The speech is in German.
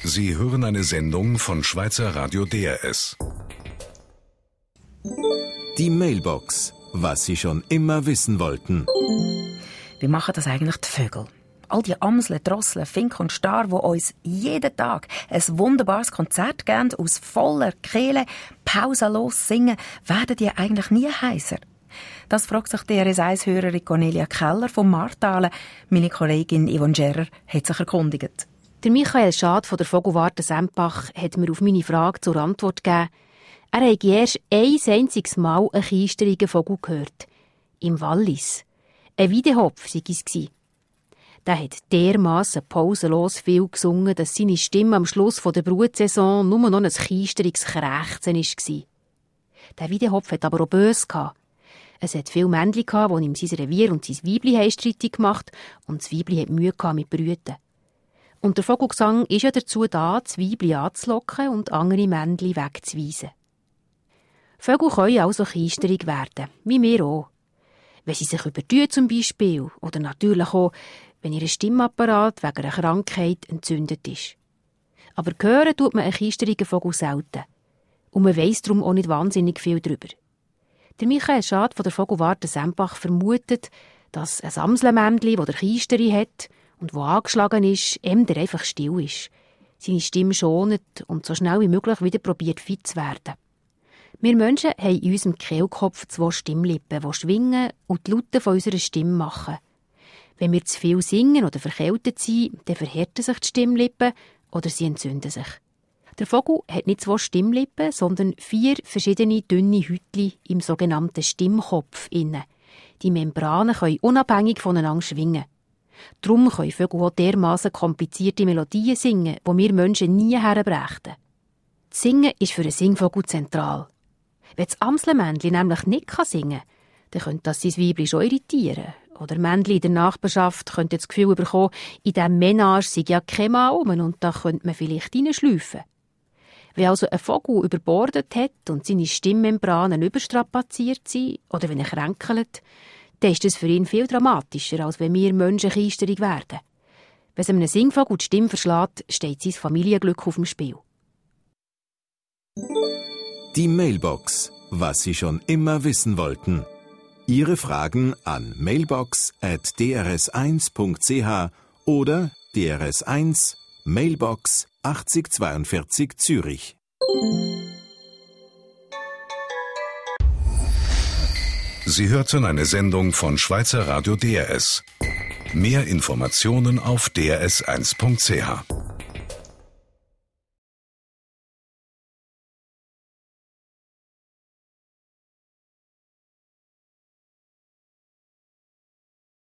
Sie hören eine Sendung von Schweizer Radio DRS. Die Mailbox. Was Sie schon immer wissen wollten. Wie machen das eigentlich die Vögel? All die Amseln, Drosseln, Finken und Star, die uns jeden Tag ein wunderbares Konzert geben, aus voller Kehle, pausenlos singen, werden die eigentlich nie heiser? Das fragt sich die DRS1-Hörerin Cornelia Keller vom Martalen. Meine Kollegin Yvonne Gerrer hat sich erkundigt. Der Michael Schad von der Vogelwarte Sempach hat mir auf meine Frage zur Antwort gegeben. Er habe erst ein einziges Mal einen keisternden Vogel gehört. Im Wallis. Ein Weidehopf war es. Der hat dermassen pausenlos viel gesungen, dass seine Stimme am Schluss der Brutsaison nur noch ein keisterliches Krächzen war. Der Weidehopf hat aber auch böse gehabt. Es hat viele Männchen gehabt, die ihm sein Revier und sein Weibli streitig gemacht und das Weibli hat Mühe gehabt mit Brüten. Und der Vogelgesang ist ja dazu da, das Weibli anzulocken und andere Männchen wegzuweisen. Vögel können also keisterig werden, wie wir auch. Wenn sie sich übertun zum Beispiel, oder natürlich auch, wenn ihr Stimmapparat wegen einer Krankheit entzündet ist. Aber hören tut man einen keisterigen Vogel selten. Und man weiss darum auch nicht wahnsinnig viel darüber. Der Michael Schad von der Vogelwarte Sempach vermutet, dass ein Amselmännchen, das der Keisteri hat und das angeschlagen ist, der einfach still ist, seine Stimme schont und so schnell wie möglich wieder probiert fit zu werden. Wir Menschen haben in unserem Kehlkopf 2 Stimmlippen, die schwingen und die Laute von unserer Stimme machen. Wenn wir zu viel singen oder verkältet sind, dann verhärten sich die Stimmlippen oder sie entzünden sich. Der Vogel hat nicht 2 Stimmlippen, sondern 4 verschiedene dünne Hütchen im sogenannten Stimmkopf inne. Die Membranen können unabhängig voneinander schwingen. Darum können Vögel auch dermassen komplizierte Melodien singen, die wir Menschen nie herbrächten. Das Singen ist für einen Singvogel zentral. Wenn das Amselmännchen nämlich nicht singen kann, dann könnte das sein Weibli schon irritieren. Oder Männchen in der Nachbarschaft könnte das Gefühl bekommen, in diesem Ménage sei ja kein Mann rum und da könnte man vielleicht reinschlüpfen. Wenn also ein Vogel überbordet hat und seine Stimmmembranen überstrapaziert sind oder wenn er kränkelt, dann ist das für ihn viel dramatischer, als wenn wir Menschen keisterig werden. Wenn es einem Singvogel die Stimme verschlägt, steht sein Familienglück auf dem Spiel. Die Mailbox. Was Sie schon immer wissen wollten. Ihre Fragen an mailbox@drs1.ch oder DRS1 Mailbox 8042 Zürich. Sie hörten eine Sendung von Schweizer Radio DRS. Mehr Informationen auf drs1.ch.